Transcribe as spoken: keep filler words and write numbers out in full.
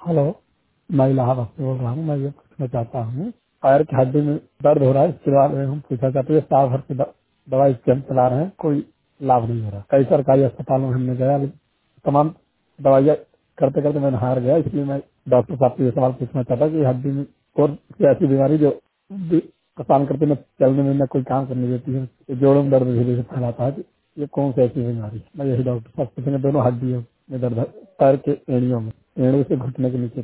Hello, मैं इलाहाबाद से बोल रहा हूँ। मैं ये पूछना चाहता हूँ, पैर की हड्डी में दर्द हो रहा है, इसके बारे में हम पूछना चाहते हैं। साल भर से द- दवाई कैंप चला रहे हैं, कोई लाभ नहीं हो रहा। कई सरकारी अस्पतालों में हमने गया, लेकिन तमाम दवाइयाँ करते करते मैं हार गया। इसलिए मैं डॉक्टर साहब से ये सवाल पूछना चाहता कि हड्डी में और कोई ऐसी बीमारी जो भी परेशान करते न चलने में न कोई काम करने देती है, ये जोड़ों में दर्द धीरे धीरे फैलाता है, ये कौन सी ऐसी बीमारी है? मैं यही डॉक्टर साहब पूछेंगे। दोनों हड्डियों में दर्द है, पैर के एड़ियों में, एड़ों से घुटने के नीचे